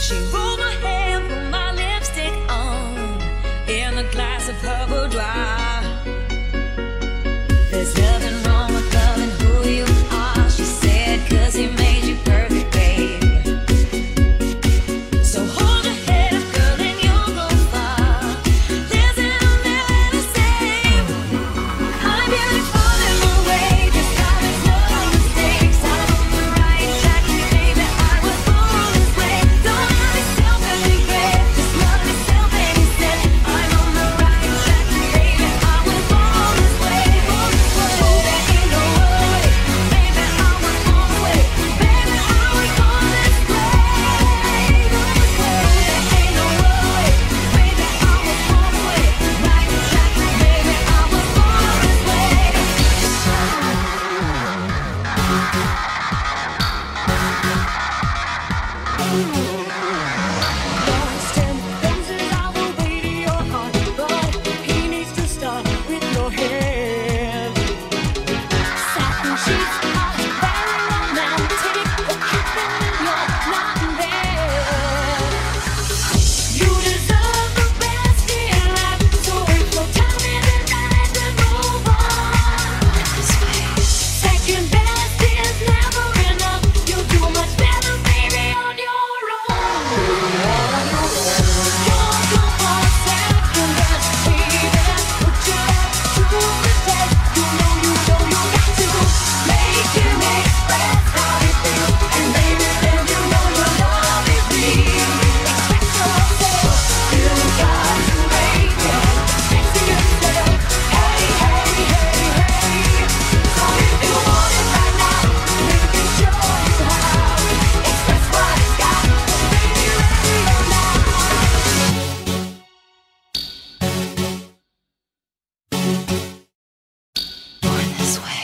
She rolled my hair, put my lipstick on, in a glass of herbal dry. There's nothing wrong with loving who you are, she said, 'cause he made you perfect, babe. So hold your head up, girl, and you'll go far. There's an there to say, I'm beautiful in my way, just got it, no mistakes. I'm on the right track, baby, I was born this way. Don't love yourself and regret, just love yourself and you said, I'm on the right track, baby, I was born this way. Oh, there ain't no way, baby, I was born this way. Baby, I was born this way. There ain't no way, baby, I was born this way. Right track, baby, I was born this way. Lost in places, I will beat your heart, but he needs to start with your head. Satin sheets are very romantic, but keeping you're not there. You deserve the best in life, so if you're telling me that to move on. Second best is never enough. You'll do much better, baby, on your own. You're good for second best, baby. Put your best to the test. You know you got to make him express how he feels, and baby, then you know your love is real. Express yourself, you got to make it sexy yourself. Hey, hey, hey, hey. So if you want it right now, let me show you how. Express what it's got, baby, ready or not. Born this way.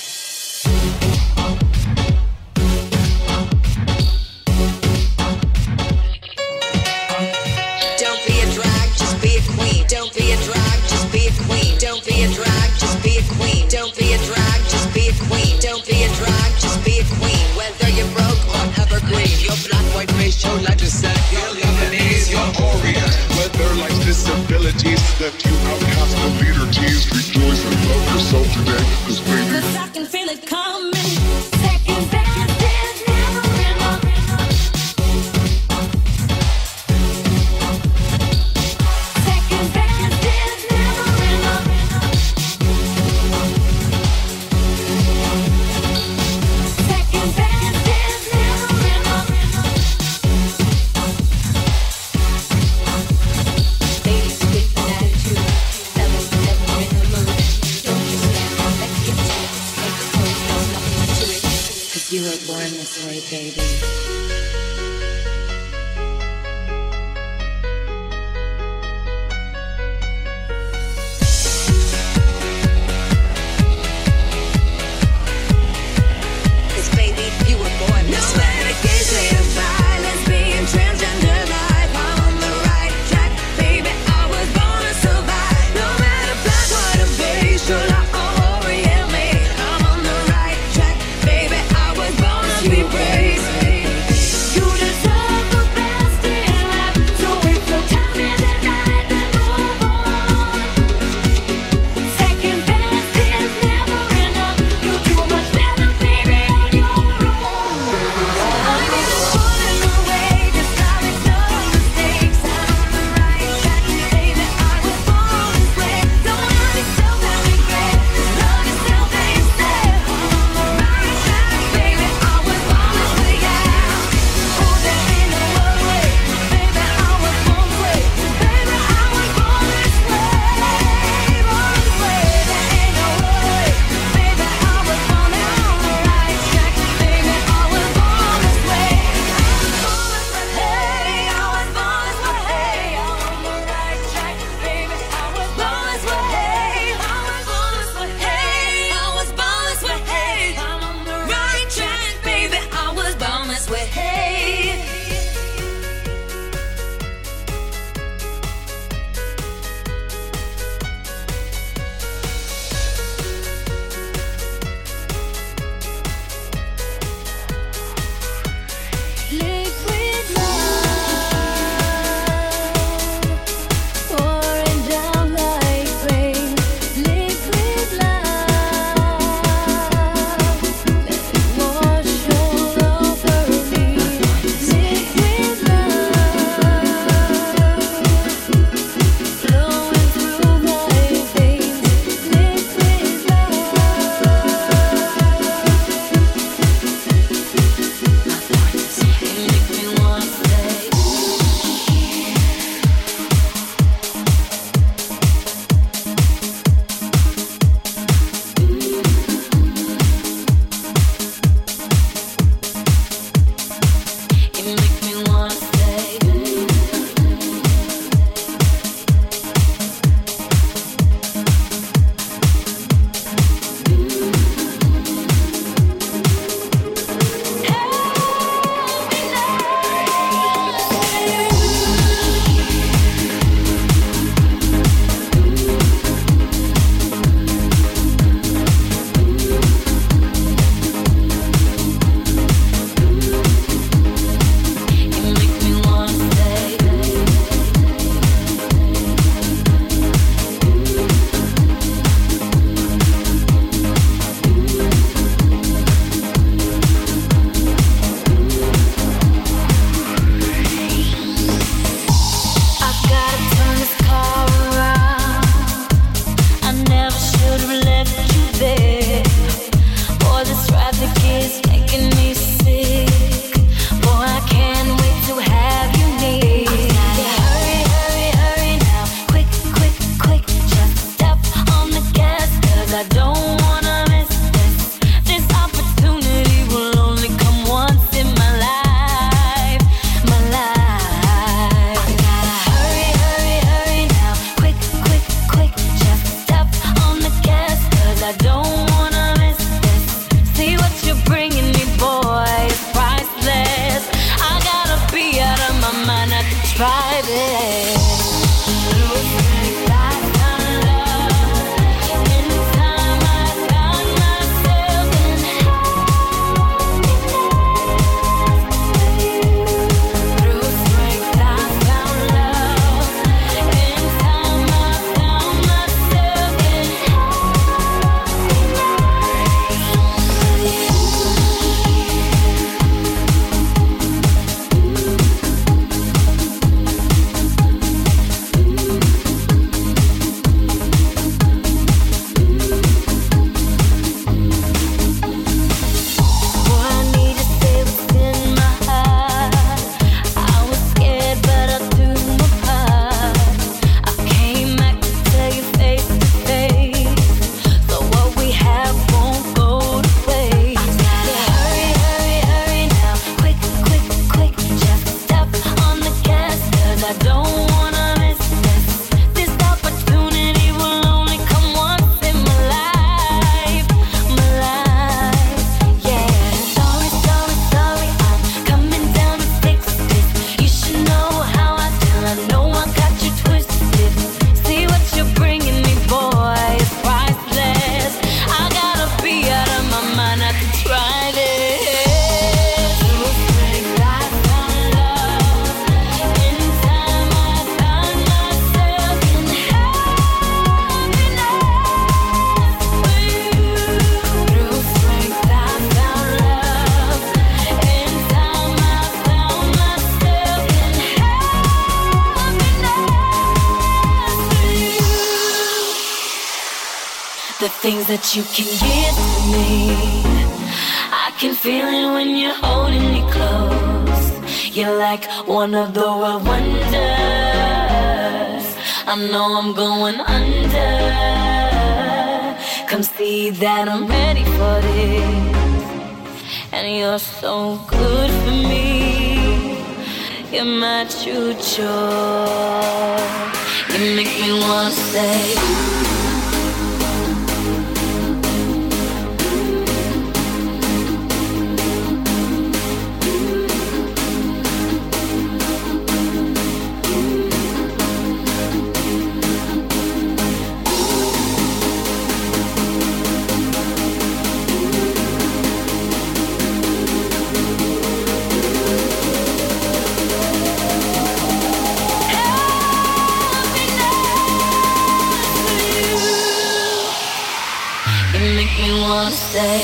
Don't be a drag, just be a queen. Don't be a drag, just be a queen. Don't be a drag, just be a queen. Don't be a drag, just be a queen. Don't be a drag, just be a queen. Whether you're broke or evergreen, your black, white, race, your legislature, your Lebanese, your Orient. Whether life's disabilities left you outcast and leader teased, rejoice and love yourself today, 'cause baby, 'Cause I can feel it coming. Second best is never enough. Second best is never enough. Second best is never enough. Ladies with an attitude, fellas never in the mood. Don't you stand up, let's get to it. Take the pose, there's nothing to it. 'Cause you were born this way, baby. Cause baby, you were born this way. Lesbian, transgender life, I'm on the right track, baby. I was born to survive. No matter black, white, or beige, July or Orient, I'm on the right track, baby. I was born to be brave. things that you can give to me. I can feel it when you're holding me close. You're like one of the world wonders. I know I'm going under. Come see that I'm ready for this. And you're so good for me. You're my true joy. You make me wanna say wanna say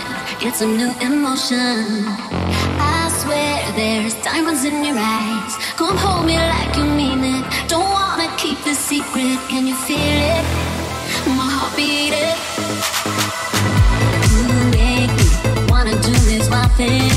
it's a new emotion. I swear there's diamonds in your eyes. Come hold me like you mean it. Don't wanna keep the secret. Can you feel it? My heart beating. You make me wanna do this, my thing.